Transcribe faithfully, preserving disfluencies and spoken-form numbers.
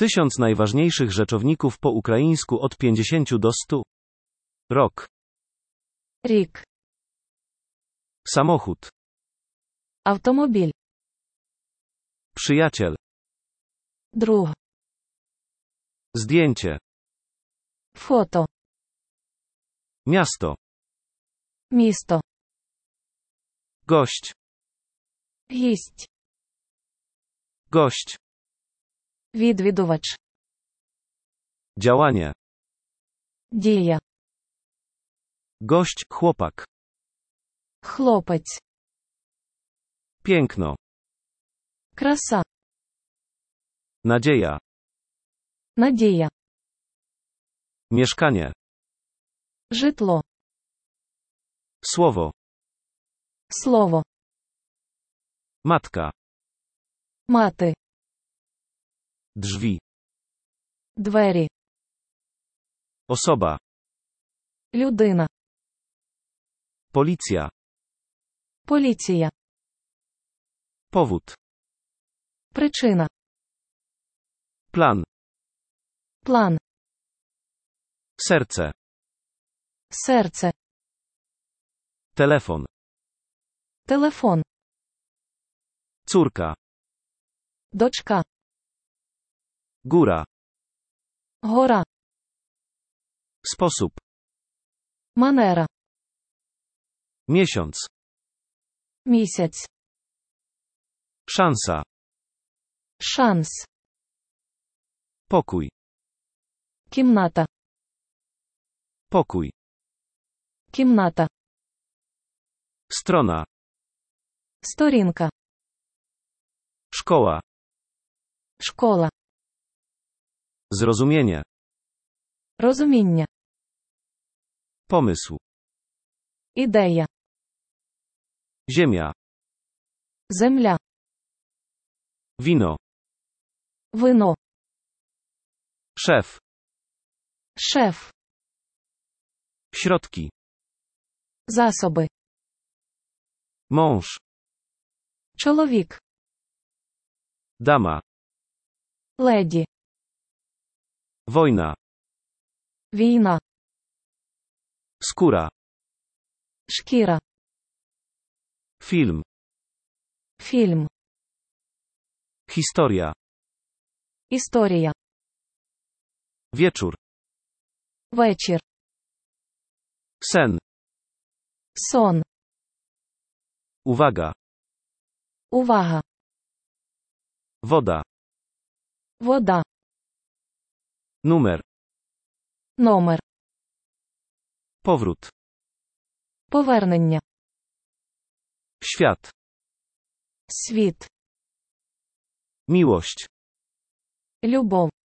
Tysiąc najważniejszych rzeczowników po ukraińsku od pięćdziesięciu do stu. Rok. Рік. Samochód. Автомобіль. Przyjaciel. Друг. Zdjęcie. Фото. Miasto. Місто. Gość. Гість. Gość. Відвідувач. Działanie. Дія. Gość, chłopak. Хлопець. Piękno. Краса. Nadzieja. Надія. Mieszkanie. Житло. Słowo. Слово. Matka. Мати. Drzwi. Двері. Osoba. Людина. Policja. Поліція. Powód. Причина. Plan. План. Serce. Серце. Telefon. Телефон. Córka. Дочка. Góra. Гора. Sposób. Манера. Miesiąc. Місяць. Szansa. Шанс. Pokój. Кімната. Pokój. Кімната. Strona. Сторінка. Szkoła. Школа. Zrozumienie. Розуміння. Pomysł. Ідея. Ziemia. Земля. Wino. Вино. Szef. Шеф. Środki. Засоби. Mąż. Чоловік. Dama. Леді. Wojna. Війна. Skóra. Шкіра. Film. Фільм. Historia. Історія. Wieczór. Вечір. Sen. Сон. Uwaga. Увага. Woda. Вода. Numer. Номер. Powrót. Повернення. Świat. Світ. Miłość. Любов.